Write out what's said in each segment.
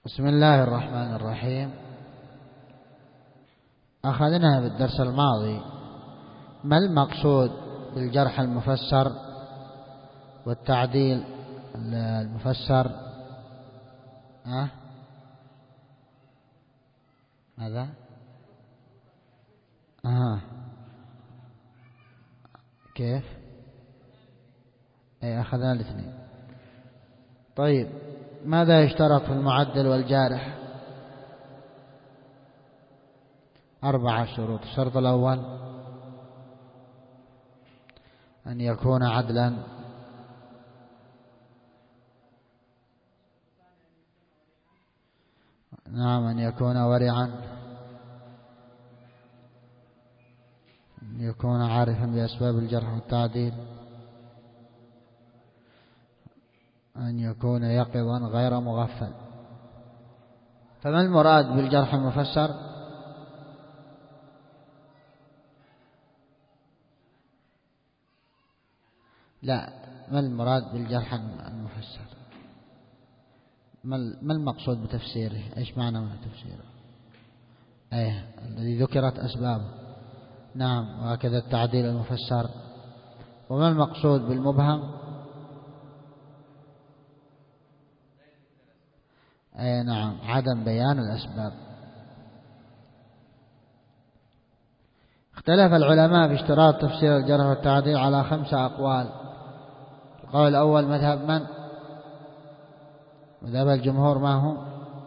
بسم الله الرحمن الرحيم. أخذنا في الدرس الماضي ما المقصود بالجرح المفسر والتعديل المفسر. ماذا؟ كيف؟ أخذنا الاثنين. طيب، ماذا يشترط في المعدل والجارح؟ 4 شروط. الشرط الأول أن يكون عدلا، نعم، أن يكون ورعا، أن يكون عارفا بأسباب الجرح والتعديل، أن يكون يقظا غير مغفل. فما المراد بالجرح المفسر؟ لا، ما المراد بالجرح المفسر؟ ما المقصود بتفسيره؟ ايش معنى من تفسيره؟ الذي ذكرت أسبابه، نعم، وهكذا التعديل المفسر. وما المقصود بالمبهم؟ نعم، عدم بيان الأسباب. اختلف العلماء في اشتراط تفسير الجرح والتعديل على 5 أقوال. القول الأول مذهب من؟ مذهب الجمهور. ما هو؟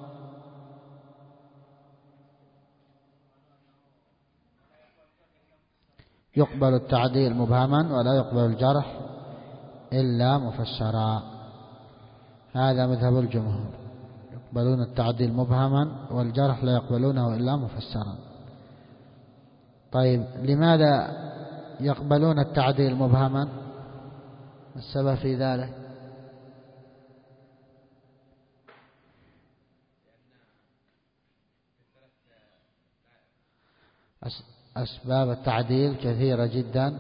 يقبل التعديل مبهما ولا يقبل الجرح إلا مفسرا. هذا مذهب الجمهور، يقبلون التعديل مبهما والجرح لا يقبلونه إلا مفسرا. طيب، لماذا يقبلون التعديل مبهما؟ السبب في ذلك؟ أسباب التعديل كثيرة جدا،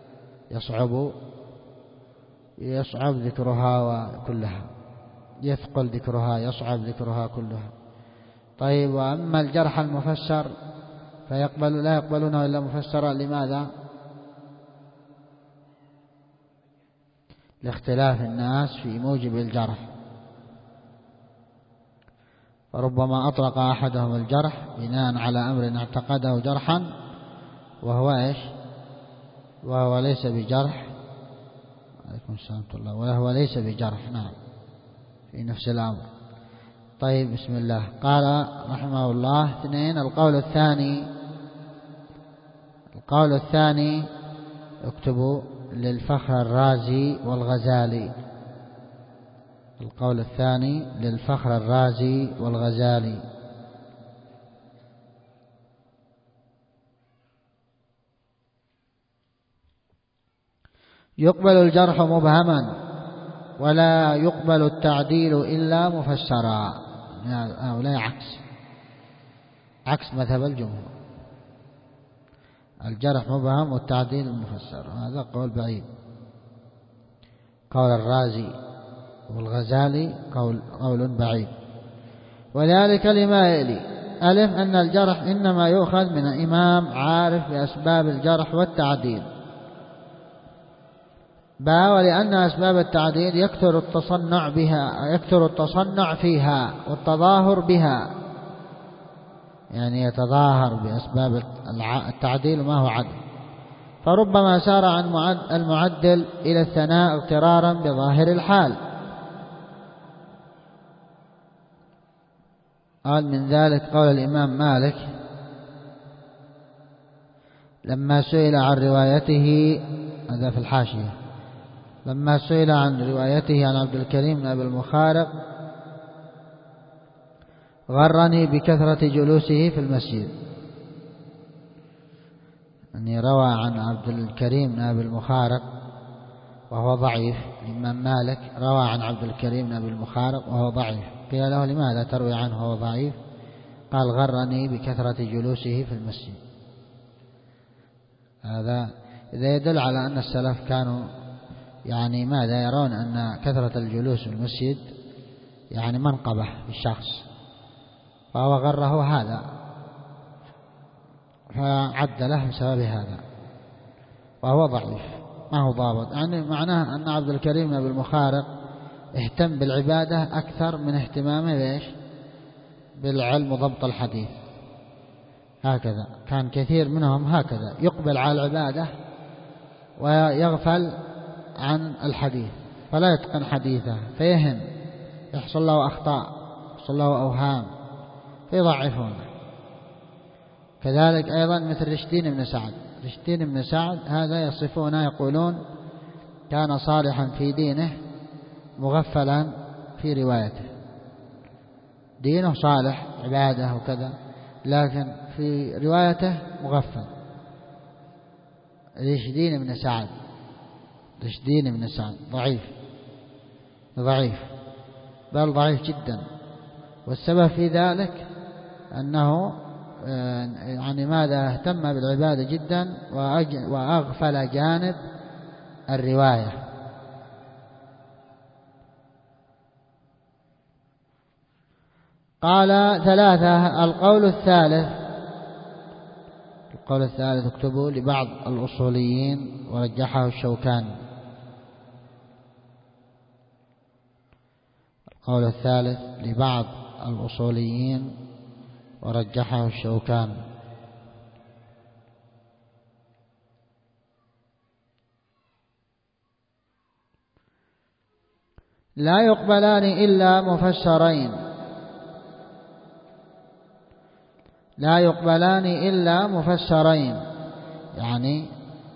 يصعب ذكرها كلها، يثقل ذكرها، يصعب ذكرها كلها. طيب، وأما الجرح المفسر لا يقبلونه إلا مفسرا. لماذا؟ لاختلاف الناس في موجب الجرح، فربما أطلق أحدهم الجرح بناء على أمر اعتقده جرحا وهو ليس بجرح. عليكم السلام ورحمة الله. وهو ليس بجرح، نعم، في نفس الأمر. طيب، بسم الله. قال رحمه الله 2. القول الثاني اكتبوا للفخر الرازي والغزالي. القول الثاني للفخر الرازي والغزالي. يقبل الجرح مبهما ولا يقبل التعديل إلا مفسرا. هؤلاء عكس مذهب الجمهور، الجرح مبهم والتعديل مفسر. هذا قول بعيد. قول الرازي والغزالي قول بعيد. وذلك لما يلي: ألف، أن الجرح إنما يؤخذ من إمام عارف بأسباب الجرح والتعديل. ولأن أسباب التعديل يكثر التصنع فيها والتظاهر بها، يعني يتظاهر بأسباب التعديل ما هو عدل، فربما سار عن المعدل إلى الثناء اغترارا بظاهر الحال. قال من ذلك قول الإمام مالك لما سئل عن روايته، هذا في الحاشية، لما سئل عن روايته عن عبد الكريم بن أبي المخارق: غرني بكثرة جلوسه في المسجد. يعني روى عن عبد الكريم بن أبي المخارق وهو ضعيف. الإمام مالك روى عن عبد الكريم بن أبي المخارق وهو ضعيف. قيل له: لماذا تروي عنه وهو ضعيف؟ قال: غرني بكثرة جلوسه في المسجد. هذا إذا يدل على أن السلف كانوا ماذا يرون؟ أن كثرة الجلوس في المسجد منقبة بالشخص، فهو غره هذا فعد له بسبب هذا، وهو ضعيف ما هو ضابط. يعني معناه أن عبد الكريم بن المخارق اهتم بالعبادة أكثر من اهتمامه بإيش؟ بالعلم وضبط الحديث. هكذا كان كثير منهم هكذا، يقبل على العبادة ويغفل عن الحديث، فلا يتقن حديثه فيهم، يحصل له أخطاء، يحصل له أوهام فيضعفونه. كذلك أيضا مثل رشدين بن سعد. رشدين بن سعد هذا يصفونه يقولون كان صالحا في دينه مغفلا في روايته، دينه صالح عبادة وكذا، لكن في روايته مغفل. رشدين بن سعد، رشدين بن سعد ضعيف بل ضعيف جدا، والسبب في ذلك أنه يعني ماذا اهتم بالعبادة جدا وأغفل جانب الرواية. قال ثلاثة. القول الثالث اكتبوا لبعض الأصوليين ورجحه الشوكاني. القول الثالث لبعض الأصوليين ورجحه الشوكاني: لا يقبلان إلا مفسرين. لا يقبلان إلا مفسرين، يعني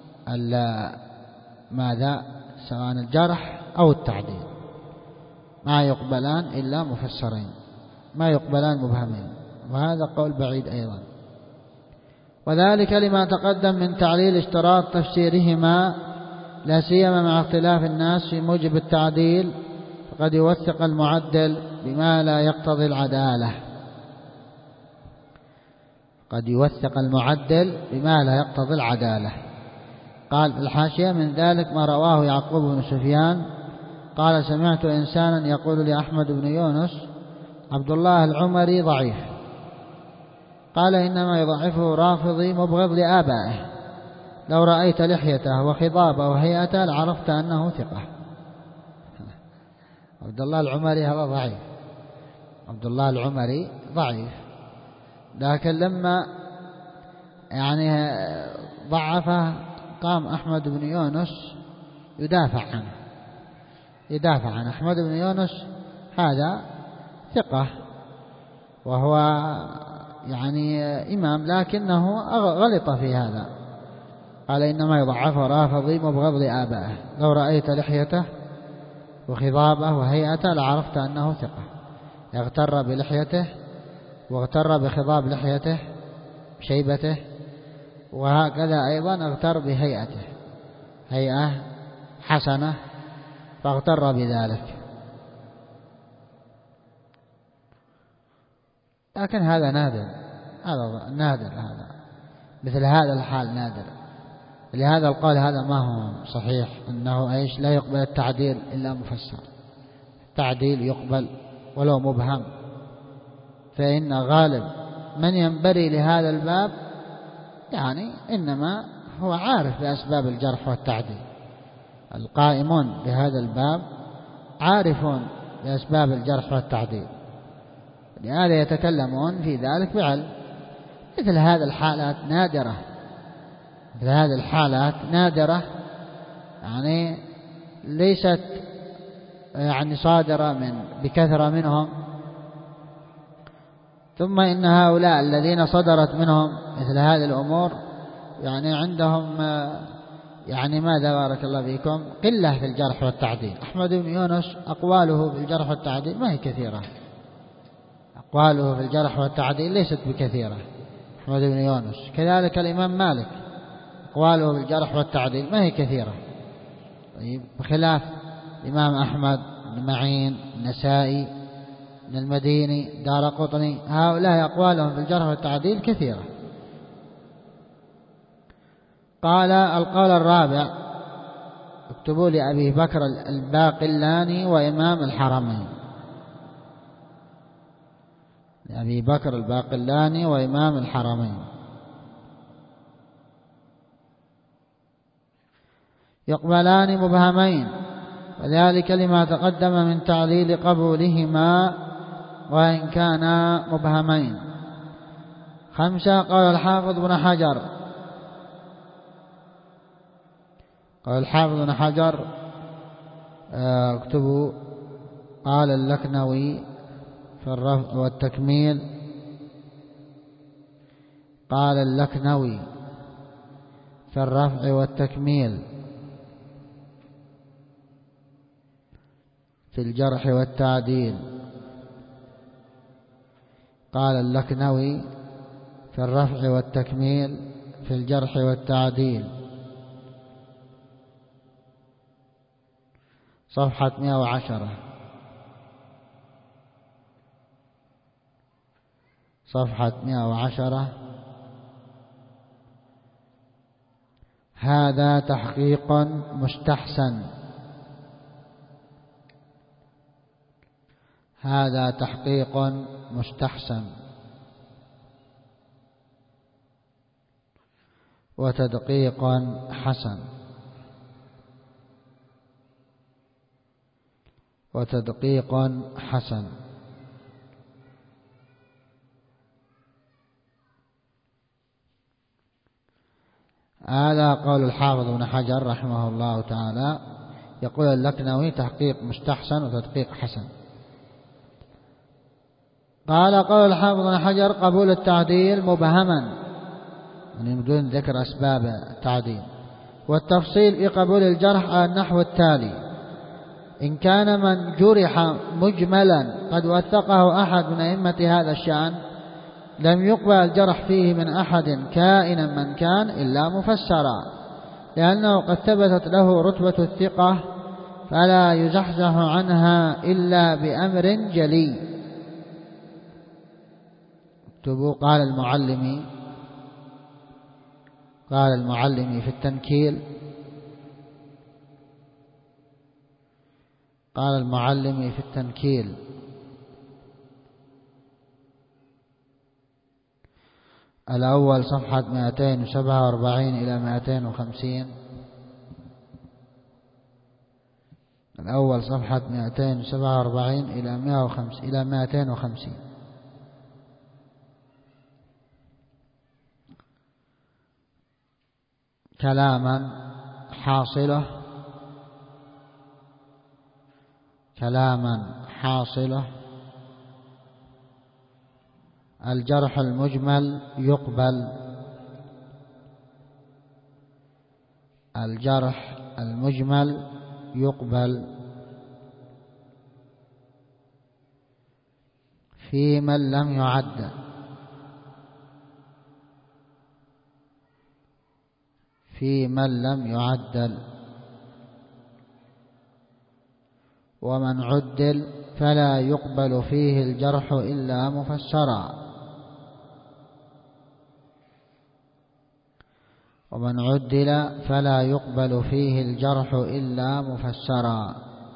ماذا؟ سواء الجرح أو التعديل، ما يقبلان إلا مفسرين، ما يقبلان مبهمين، وهذا قول بعيد أيضا. وذلك لما تقدم من تعليل اشتراط تفسيرهما، لا سيما مع اختلاف الناس في موجب التعديل، فقد يوثق المعدل بما لا يقتضي العدالة. قد يوثق المعدل بما لا يقتضي العدالة. قال في الحاشية: من ذلك ما رواه يعقوب بن سفيان قال: سمعت إنسانا يقول لأحمد بن يونس: عبد الله العمري ضعيف. قال: إنما يضعفه رافضي مبغض لآبائه، لو رأيت لحيته وخضابه وهيئته لعرفت أنه ثقة. عبد الله العمري هذا ضعيف، عبد الله العمري ضعيف، لكن لما يعني ضعفه قام أحمد بن يونس يدافع عنه. أحمد بن يونس هذا ثقة وهو يعني إمام، لكنه غلط في هذا. قال: إنما يضعفه رافضي مبغض لآبائه، لو رأيت لحيته وخضابه وهيئته لعرفت أنه ثقة. يغتر بلحيته واغتر بخضاب لحيته بشيبته، وهكذا أيضا اغتر بهيئته، هيئة حسنة فاغتر بذلك. لكن هذا نادر، هذا مثل هذا الحال نادر. لهذا القول هذا ما هو صحيح، أنه إيش؟ لا يقبل التعديل إلا مفسر. التعديل يقبل ولو مبهم، فإن غالب من ينبري لهذا الباب يعني إنما هو عارف بأسباب الجرح والتعديل. القائمون بهذا الباب عارفون بأسباب الجرح والتعديل، لهذا يتكلمون في ذلك بعلم. مثل هذه الحالات نادرة، يعني ليست يعني صادرة بكثرة منهم. ثم إن هؤلاء الذين صدرت منهم مثل هذه الأمور يعني عندهم يعني ماذا بارك الله فيكم قلة في الجرح والتعديل. أحمد بن يونس أقواله في الجرح والتعديل ما هي كثيرة، أقواله في الجرح والتعديل ليست بكثيرة أحمد بن يونس. كذلك الإمام مالك أقواله في الجرح والتعديل ما هي كثيرة، طيب بخلاف الإمام أحمد بن معين، النسائي، ابن المديني، دارقطني، هؤلاء أقوالهم في الجرح والتعديل كثيرة. قال: القول الرابع اكتبوا لأبي بكر الباقلاني وإمام الحرمين: أبي بكر الباقلاني وإمام الحرمين. يقبلان مبهمين، وذلك لما تقدم من تعليل قبولهما وإن كانا مبهمين. 5. قال الحافظ بن حجر، قال الحافظ بن حجر اكتبوا، قال اللكنوي في الرفع والتكميل، قال اللكنوي في الرفع والتكميل في الجرح والتعديل، قال اللكنوي في الرفع والتكميل في الجرح والتعديل، صفحة 110، صفحة 110. هذا تحقيق مستحسن، هذا تحقيق مستحسن وتدقيق حسن، وتدقيق حسن. هذا قول الحافظ بن حجر رحمه الله تعالى. يقول اللكنوي تحقيق مستحسن وتدقيق حسن. قال قول الحافظ بن حجر قبول التعديل مبهما، يعني بدون ذكر أسباب التعديل، والتفصيل في قبول الجرح على النحو التالي: إن كان من جرح مجملا قد وثقه أحد من أئمة هذا الشأن لم يقبل الجرح فيه من أحد كائنا من كان إلا مفسرا، لأنه قد ثبتت له رتبة الثقة فلا يزحزح عنها إلا بأمر جلي. اكتبوا قال المعلمي في التنكيل، قال المعلمي في التنكيل: الأول صفحة 247 إلى 250، الأول صفحة 247 إلى 250. كلاما حاصله الجرح المجمل يقبل، الجرح المجمل يقبل في من لم يعدل، في من لم يعدل، ومن عدل فلا يقبل فيه الجرح إلا مفسرا، ومن عدل فلا يقبل فيه الجرح إلا مفسرا.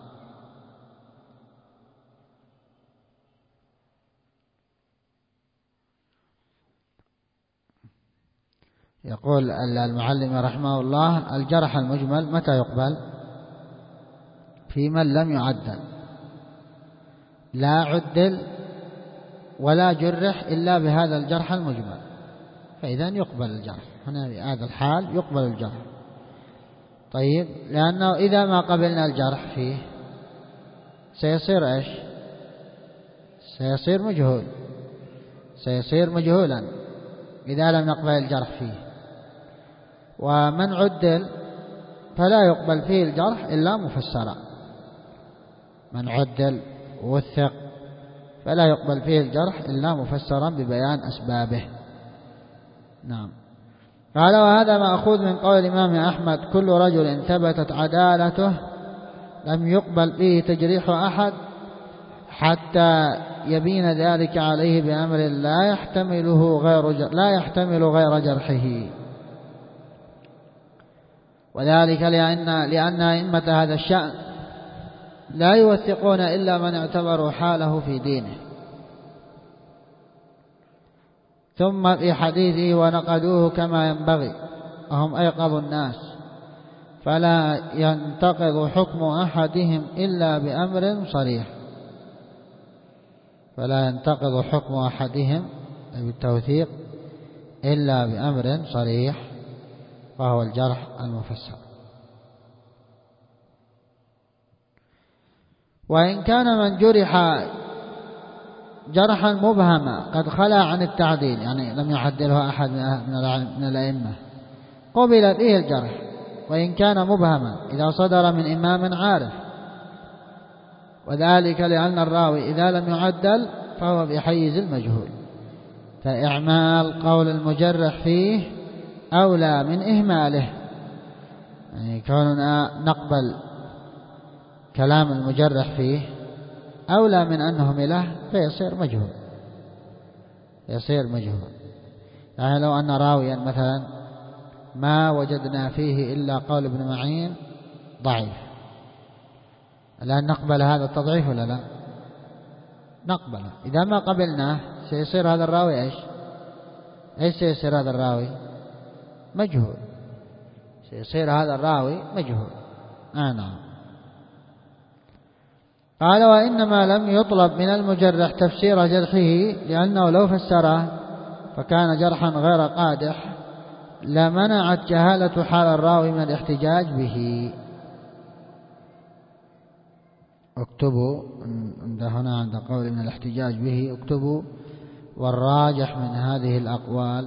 يقول المعلم رحمه الله: الجرح المجمل متى يقبل؟ في من لم يعدل، لا عدل ولا جرح إلا بهذا الجرح المجمل، فإذا يقبل الجرح هنا في هذا الحال، يقبل الجرح. طيب، لأنه إذا ما قبلنا الجرح فيه سيصير إيش؟ سيصير مجهول، سيصير مجهولا إذا لم نقبل الجرح فيه. ومن عدل فلا يقبل فيه الجرح إلا مفسرا، من عدل ووثق فلا يقبل فيه الجرح إلا مفسرا ببيان أسبابه. نعم. قال: وهذا مأخوذ من قول الإمام أحمد: كل رجل ثبتت عدالته لم يقبل فيه تجريح أحد حتى يبين ذلك عليه بأمر لا يحتمل غير جرحه. وذلك لأن أئمة هذا الشأن لا يوثقون إلا من اعتبروا حاله في دينه، ثم في حديثه ونقدوه كما ينبغي وهم أيقظ الناس، فلا ينتقض حكم أحدهم إلا بأمر صريح. فلا ينتقض حكم أحدهم بالتوثيق إلا بأمر صريح، وهو الجرح المفسر. وإن كان من جرح جرحا مبهما قد خلا عن التعديل، يعني لم يعدله أحد من الأئمة، قبل فيه الجرح، وإن كان مبهما إذا صدر من إمام عارف، وذلك لأن الراوي إذا لم يعدل فهو بحيز المجهول، فإعمال قول المجرح فيه أولى من إهماله. يعني كوننا نقبل كلام المجرح فيه أولى من أن نهمله، فيصير مجهول، يصير مجهول. يعني لو أن راويا مثلا ما وجدنا فيه إلا قول ابن معين ضعيف، الآن نقبل هذا التضعيف ولا لا؟ نقبله. إذا ما قبلناه سيصير هذا الراوي إيش سيصير هذا الراوي؟ مجهول، سيصير هذا الراوي مجهول. نعم. قال وإنما لم يطلب من المجرح تفسير جرحه، لأنه لو فسره فكان جرحا غير قادح لمنعت جهالة حال الراوي من الاحتجاج به. اكتبوا هنا عند قول من الاحتجاج به، اكتبوا والراجح من هذه الأقوال،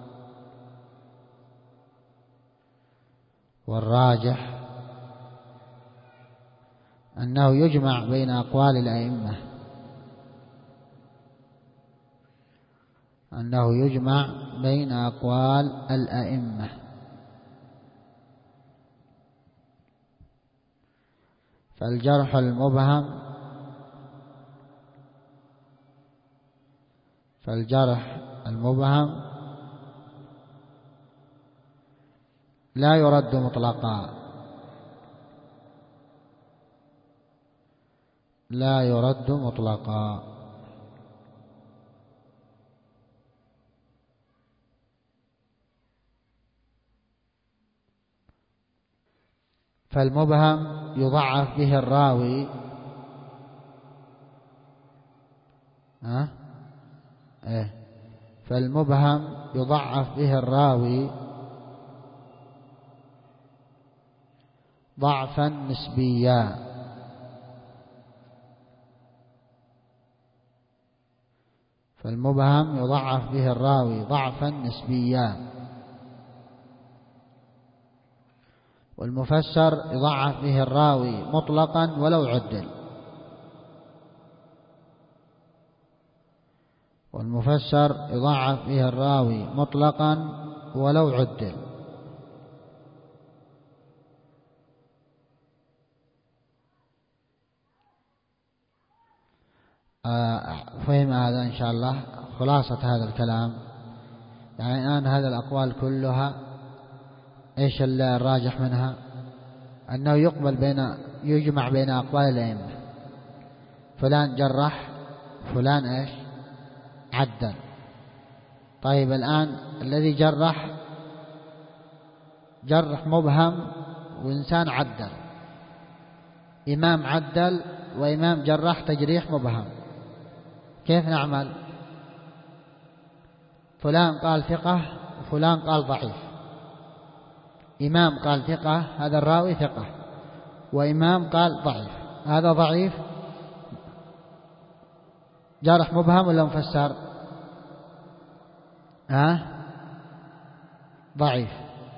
والراجح أنه يجمع بين أقوال الأئمة، أنه يجمع بين أقوال الأئمة. فالجرح المبهم لا يرد مطلقا، لا يرد مطلقا. فالمبهم يضعف به الراوي فالمبهم يضعف به الراوي ضعفا نسبيا، فالمبهم يضعف به الراوي ضعفا نسبيا، والمفسر يضعف به الراوي مطلقا ولو عدل، والمفسر يضعف به الراوي مطلقا ولو عدل. فهم هذا إن شاء الله خلاصة هذا الكلام. يعني الآن هذه الأقوال كلها إيش الراجح منها؟ أنه يجمع بين أقوال الأئمة، فلان جرح فلان إيش عدل. طيب الآن الذي جرح مبهم وإنسان عدل، إمام عدل وإمام جرح تجريح مبهم، كيف نعمل؟ فلان قال ثقة وفلان قال ضعيف، إمام قال ثقة هذا الراوي ثقة، وإمام قال ضعيف هذا ضعيف، جرح مبهم ولا مفسر؟ ضعيف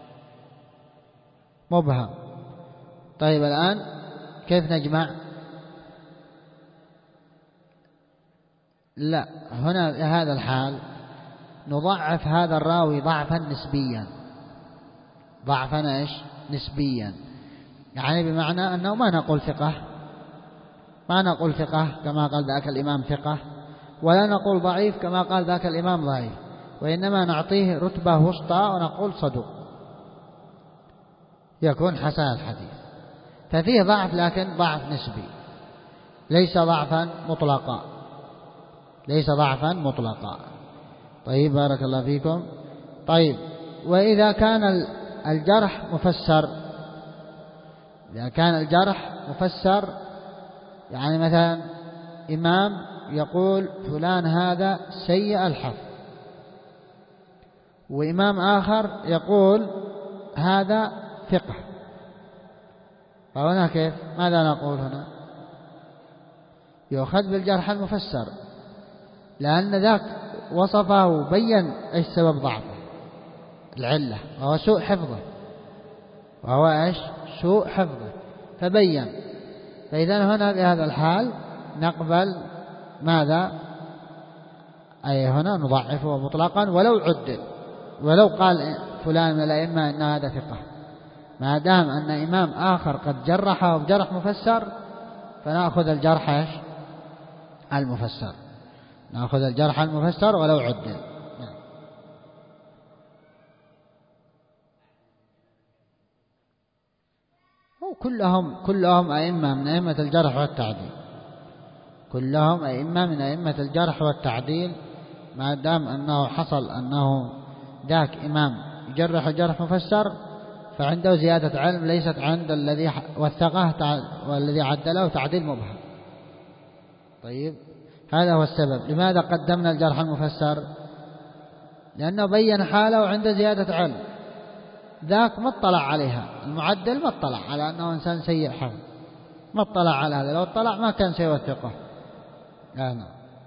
مبهم. طيب الآن كيف نجمع؟ لا، هنا في هذا الحال نضعف هذا الراوي ضعفا نسبيا، ضعفا ايش نسبيا، يعني بمعنى أنه ما نقول ثقة كما قال ذاك الإمام ثقة، ولا نقول ضعيف كما قال ذاك الإمام ضعيف، وإنما نعطيه رتبة وسطى ونقول صدوق، يكون حسن الحديث. ففيه ضعف لكن ضعف نسبي، ليس ضعفا مطلقا. طيب بارك الله فيكم. طيب وإذا كان الجرح مفسر، إذا كان الجرح مفسر، يعني مثلا إمام يقول فلان هذا سيء الحفظ، وإمام آخر يقول هذا ثقة، فهنا كيف؟ ماذا نقول هنا؟ يؤخذ بالجرح المفسر، لأن ذاك وصفه وبين إيش سبب ضعفه، العلة وهو سوء حفظه، وهو إيش؟ سوء حفظه، فبين. فإذا هنا بهذا الحال نقبل ماذا؟ أي هنا نضعفه مطلقا ولو عدل، ولو قال فلان من الأئمة إن هذا ثقة، ما دام أن إمام آخر قد جرحه بجرح مفسر فنأخذ الجرح إيش؟ المفسر، نأخذ الجرح المفسر ولو عدل. كلهم أئمة من أئمة الجرح والتعديل، كلهم أئمة من أئمة الجرح والتعديل، ما دام أنه حصل أنه ذاك إمام يجرح الجرح مفسر فعنده زيادة علم ليست عند الذي وثقه والذي عدله تعديل مبهم. طيب هذا هو السبب. لماذا قدمنا الجرح المفسر؟ لأنه بين حاله وعنده زيادة علم، ذاك ما اطلع عليها، المعدل ما اطلع على أنه إنسان سيء حفظ، ما اطلع على هذا، لو اطلع ما كان سيوثقه.